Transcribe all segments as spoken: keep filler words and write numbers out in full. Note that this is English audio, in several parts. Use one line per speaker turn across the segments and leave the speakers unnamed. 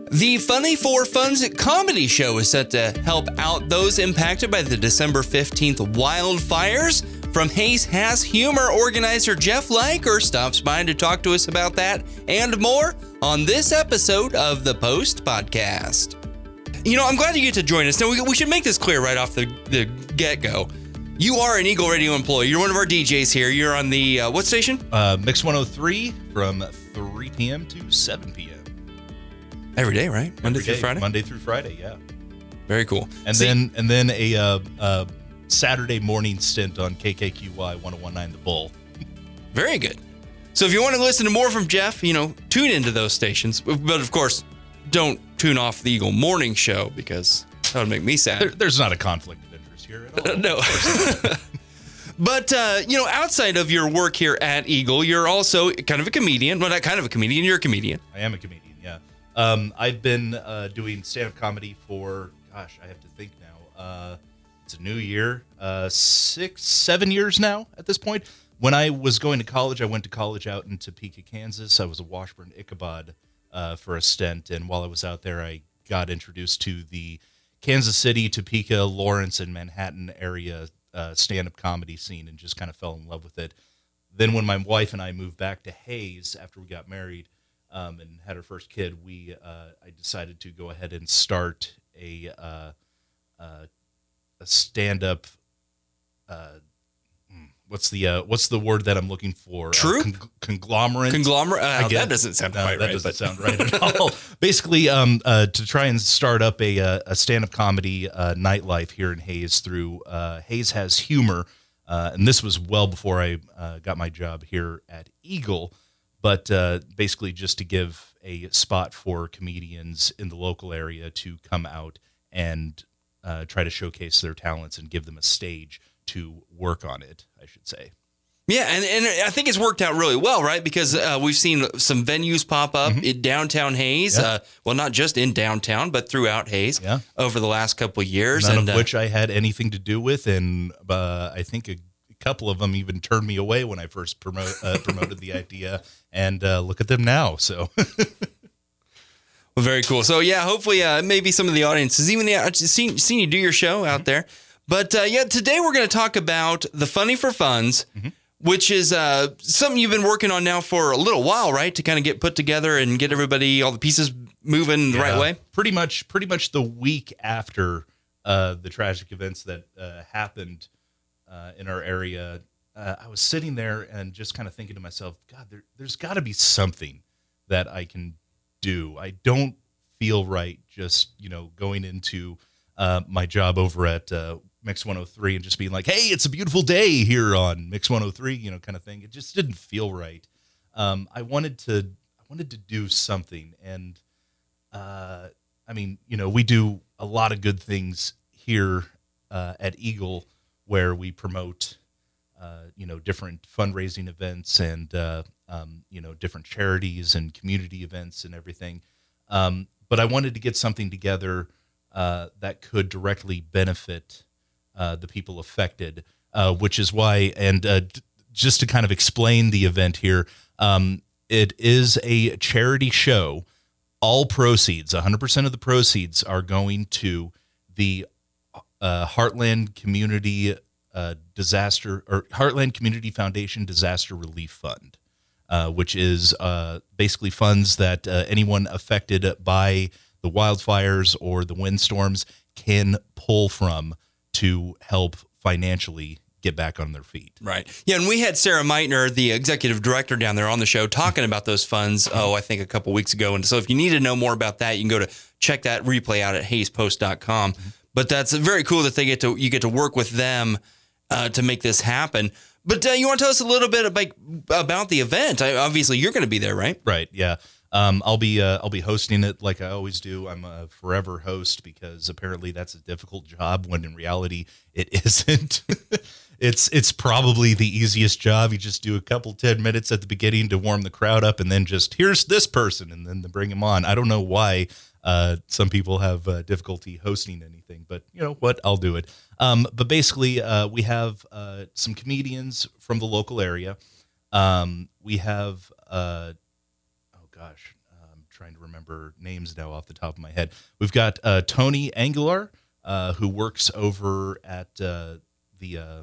The Funny for Funds comedy show is set to help out those impacted by the December fifteenth wildfires. From Hayes Has Humor, organizer Jeff Liker stops by to talk to us about that and more on this episode of the Post Podcast. You know, I'm glad you get to join us. Now, we, we should make this clear right off the, the get-go. You are an Eagle Radio employee. You're one of our D Js here. You're on the, uh, what station?
Uh, Mix one oh three from three p.m. to seven p.m.
Every day, right? Monday
Every
through
day,
Friday?
Monday through Friday, yeah.
Very cool.
And
See,
then and then a uh, uh, Saturday morning stint on K K Q Y one oh one nine The Bull.
Very good. So if you want to listen to more from Jeff, you know, tune into those stations. But of course, don't tune off the Eagle Morning Show because that would make me sad.
There, there's not a conflict of interest here at all.
No. But, uh, you know, outside of your work here at Eagle, you're also kind of a comedian. Well, not kind of a comedian. You're a comedian.
I am a comedian, yeah. Um, I've been uh, doing stand-up comedy for, gosh, I have to think now. Uh, it's a new year. Uh, six, seven years now at this point. When I was going to college, I went to college out in Topeka, Kansas. I was a Washburn Ichabod uh, for a stint. And while I was out there, I got introduced to the Kansas City, Topeka, Lawrence, and Manhattan area uh, stand-up comedy scene and just kind of fell in love with it. Then when my wife and I moved back to Hayes after we got married um, and had our first kid, we uh, I decided to go ahead and start a uh, uh, a stand-up. Uh, what's the uh, what's the word that I'm looking for?
Troupe?
Uh, con- conglomerate.
Conglomerate? Uh,
I guess.
that doesn't sound
No,
quite
that
right.
doesn't
but-
sound right at all. Basically, um, uh, to try and start up a a, a stand-up comedy uh, nightlife here in Hayes through uh, Hayes Has Humor, uh, and this was well before I uh, got my job here at Eagle. But uh, basically, just to give a spot for comedians in the local area to come out and uh, try to showcase their talents and give them a stage to work on it, I should say.
Yeah, and, and I think it's worked out really well, right? Because uh, we've seen some venues pop up
Mm-hmm.
in downtown Hayes.
Yeah.
Uh, well, not just in downtown, but throughout Hayes
Yeah.
over the last couple of years.
None
and
of
uh,
which I had anything to do with, and uh, I think a couple of them even turned me away when I first promote, uh, promoted the idea, and uh, look at them now. So,
Well, very cool. So, yeah, hopefully uh, maybe some of the audience has even yeah, seen, seen you do your show out there. But, uh, yeah, today we're going to talk about the Funny for Funds,
Mm-hmm.
which is uh, something you've been working on now for a little while, right? To kind of get put together and get everybody, all the pieces moving the right
uh,
way.
Pretty much, pretty much the week after uh, the tragic events that uh, happened uh, in our area, uh, I was sitting there and just kind of thinking to myself, God, there, there's got to be something that I can do. I don't feel right just, you know, going into uh, my job over at uh, Mix one oh three and just being like, hey, it's a beautiful day here on Mix one oh three, you know, kind of thing. It just didn't feel right. Um, I wanted to, I wanted to do something. And, uh, I mean, you know, we do a lot of good things here uh, at Eagle where we promote, uh, you know, different fundraising events and, uh, um, you know, different charities and community events and everything. Um, but I wanted to get something together uh, that could directly benefit uh, the people affected, uh, which is why, and uh, d- just to kind of explain the event here, um, it is a charity show. All proceeds, one hundred percent of the proceeds are going to the uh, Heartland Community uh, Disaster or Heartland Community Foundation Disaster Relief Fund, uh, which is uh, basically funds that uh, anyone affected by the wildfires or the windstorms can pull from to help financially get back on their feet.
Right. Yeah, and we had Sarah Meitner, the executive director down there on the show, talking about those funds, oh, I think a couple weeks ago. And so if you need to know more about that, you can go to check that replay out at hayes post dot com. Mm-hmm. But that's very cool that they get to you get to work with them uh, to make this happen. But uh, you want to tell us a little bit about, about the event? I, obviously, you're going to be there, right?
Right, yeah. Um, I'll be uh, I'll be hosting it like I always do. I'm a forever host because apparently that's a difficult job when in reality it isn't. it's it's probably the easiest job. You just do a couple ten minutes at the beginning to warm the crowd up, and then just here's this person, and then to bring him on. I don't know why uh, some people have uh, difficulty hosting anything, but you know what? I'll do it. Um, but basically, uh, we have uh, some comedians from the local area. Um, we have. Uh, Gosh, I'm trying to remember names now off the top of my head. We've got uh, Tony Angular, uh, who works over at uh, the uh,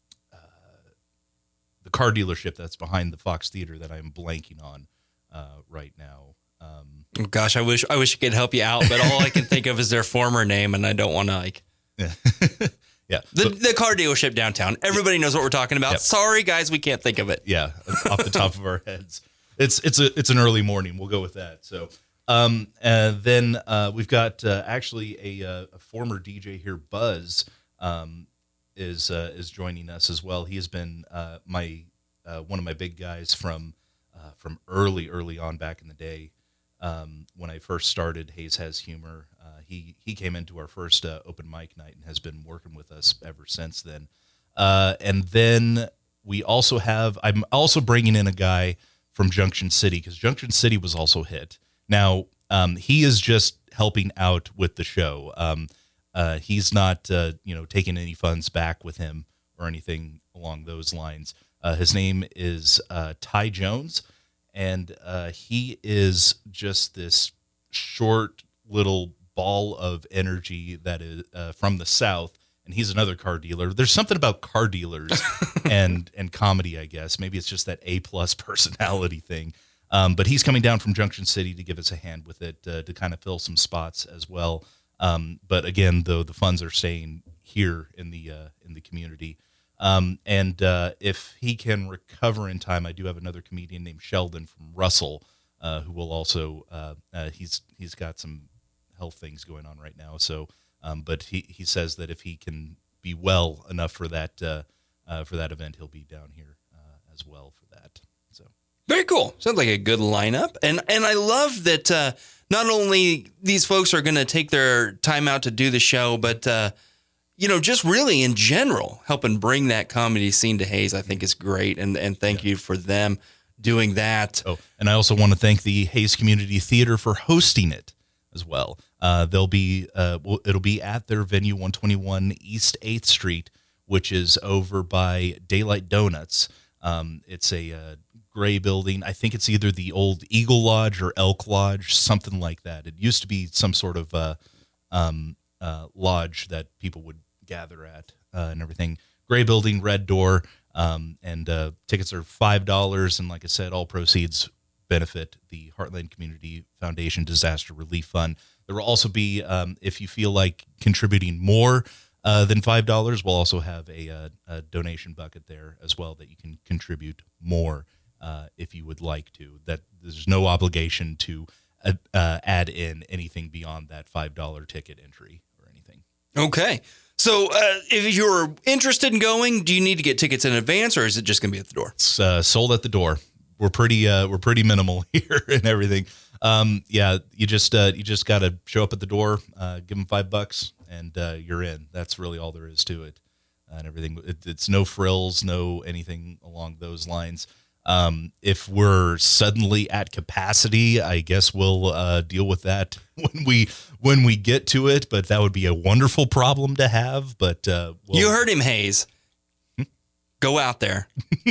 uh, the car dealership that's behind the Fox Theater that I'm blanking on uh, right now. Um,
oh, gosh, I wish I wish I could help you out, but all I can think of is their former name, and I don't want to like.
Yeah. Yeah.
The,
But,
the car dealership downtown. Everybody knows what we're talking about.
Yep.
Sorry, guys, we can't think of it.
yeah. Off the top of our heads. It's it's a it's an early morning. We'll go with that. So um and then uh we've got uh, actually a, uh, a former D J here, Buzz, um is uh, is joining us as well. He has been uh my uh, one of my big guys from uh, from early early on back in the day. Um, when I first started Hayes Has Humor, uh, he he came into our first uh, open mic night and has been working with us ever since then. Uh, and then we also have, I'm also bringing in a guy from Junction City, because Junction City was also hit. Now, um, he is just helping out with the show. Um, uh, he's not, uh, you know, taking any funds back with him or anything along those lines. Uh, his name is uh, Ty Jones. And uh, he is just this short little ball of energy that is uh, from the South. And he's another car dealer. There's something about car dealers and and comedy, I guess. Maybe it's just that A-plus personality thing. Um, but he's coming down from Junction City to give us a hand with it, uh, to kind of fill some spots as well. Um, but again, though, the funds are staying here in the uh, in the community. Um, and uh, if he can recover in time, I do have another comedian named Sheldon from Russell, uh, who will also uh, uh, he's he's got some health things going on right now. So, um, but he, he says that if he can be well enough for that uh, uh, for that event, he'll be down here uh, as well for that. So
very cool. Sounds like a good lineup, and and I love that uh, not only these folks are going to take their time out to do the show, but uh, you know, just really in general, helping bring that comedy scene to Hayes, I think is great. And and thank yeah. you for them doing that.
Oh, and I also want to thank the Hayes Community Theater for hosting it as well. Uh, they'll be, uh, it'll be at their venue, one twenty-one East eighth Street, which is over by Daylight Donuts. Um, it's a uh, gray building. I think it's either the old Eagle Lodge or Elk Lodge, something like that. It used to be some sort of uh, um, uh, lodge that people would gather at uh, and everything. Gray building, red door, um, and uh, tickets are five dollars. And like I said, all proceeds benefit the Heartland Community Foundation Disaster Relief Fund. There will also be, um, if you feel like contributing more uh, than five dollars, we'll also have a, a, a donation bucket there as well that you can contribute more uh, if you would like to. That there's no obligation to uh, uh, add in anything beyond that five dollar ticket entry or anything.
Okay. So uh, if you're interested in going, do you need to get tickets in advance, or is it just going to be at the door?
It's uh, sold at the door. We're pretty uh, we're pretty minimal here and everything. Um, yeah, you just uh, you just got to show up at the door, uh, give them five bucks, and uh, you're in. That's really all there is to it, uh, and everything. It, it's no frills, no anything along those lines. Um, if we're suddenly at capacity, I guess we'll uh, deal with that when we when we get to it. But that would be a wonderful problem to have. But uh, we'll,
you heard him, Hayes. Hmm? Go out there,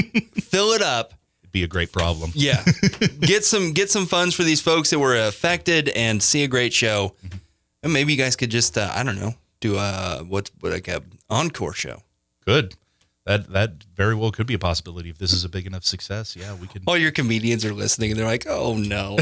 fill it up.
It'd be a great problem.
Yeah, get some get some funds for these folks that were affected and see a great show. Mm-hmm. And maybe you guys could just uh, I don't know do a what like a encore show.
Good. That that very well could be a possibility if this is a big enough success. Yeah, we could.
All your comedians are listening and they're like, "Oh no,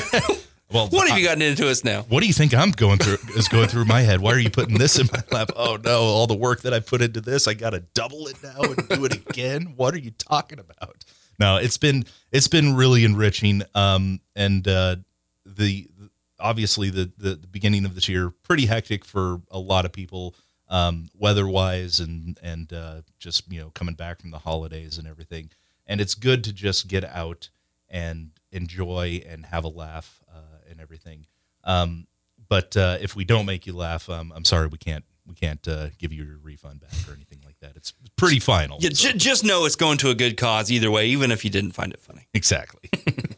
well, what have you gotten into us now?
What do you think I'm going through is going through my head? Why are you putting this in my lap? Oh no, all the work that I put into this, I got to double it now and do it again. What are you talking about? No, it's been it's been really enriching. Um, and uh, the obviously the, the the beginning of this year pretty hectic for a lot of people. Um, weather-wise and and uh, just, you know, coming back from the holidays and everything. And it's good to just get out and enjoy and have a laugh uh, and everything. Um, but uh, if we don't make you laugh, um, I'm sorry, we can't we can't uh, give you your refund back or anything like that. It's pretty final.
Yeah, so. j- just know it's going to a good cause either way, even if you didn't find it funny.
Exactly.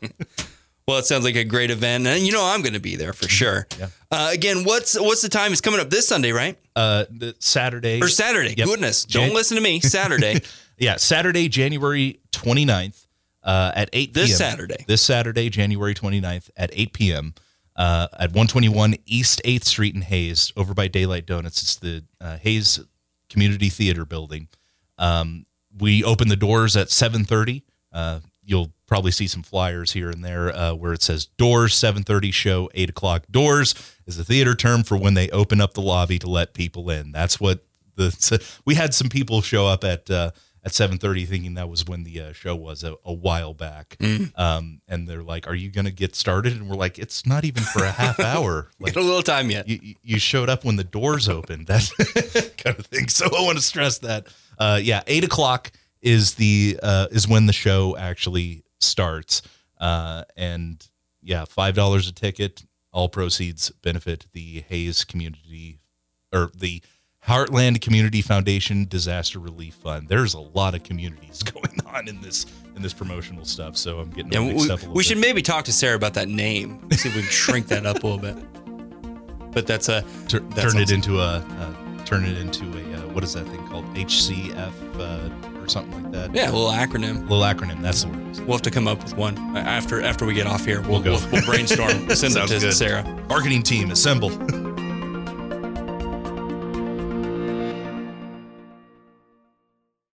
Well, it sounds like a great event, and you know I'm going to be there for sure. Yeah. Uh, again, what's what's the time? It's coming up this Sunday, right?
Uh, the Saturday.
Or Saturday.
Yep.
Goodness,
Jan-
don't listen to me. Saturday.
Yeah, Saturday, January twenty-ninth. uh, at eight p.m.
This Saturday.
This Saturday, January twenty-ninth at eight p.m. Uh, at one twenty-one East eighth Street in Hayes, over by Daylight Donuts. It's the uh, Hayes Community Theater building. Um, we open the doors at seven thirty. Uh, you'll probably see some flyers here and there uh, where it says doors, seven thirty show, eight o'clock. Doors is a theater term for when they open up the lobby to let people in. That's what the, so we had some people show up at, uh, at seven thirty thinking that was when the uh, show was a, a while back. Mm. Um, and they're like, are you going to get started? And we're like, it's not even for a half hour. Like,
Get a little time yet.
You, you showed up when the doors opened, that kind of thing. So I want to stress that. Uh, yeah, eight o'clock is the uh, is when the show actually starts. Uh, and yeah, five dollars a ticket. All proceeds benefit the Hayes Community or the Heartland Community Foundation Disaster Relief Fund. There's a lot of communities going on in this in this promotional stuff, so I'm getting
yeah,
mixed
we,
up a little
we
bit.
should maybe talk to Sarah about that name. See if we can shrink that up a little bit. But that's a
Tur-
that's
turn
awesome.
it into a uh, turn it into a uh, what is that thing called? H C F uh, or something like that.
Yeah, a little acronym.
Little acronym. That's the word.
We'll have to come up with one after after we get off here. We'll,
We'll go.
We'll, we'll brainstorm. Send it
Sounds
to
good.
Sarah.
Marketing team, assemble.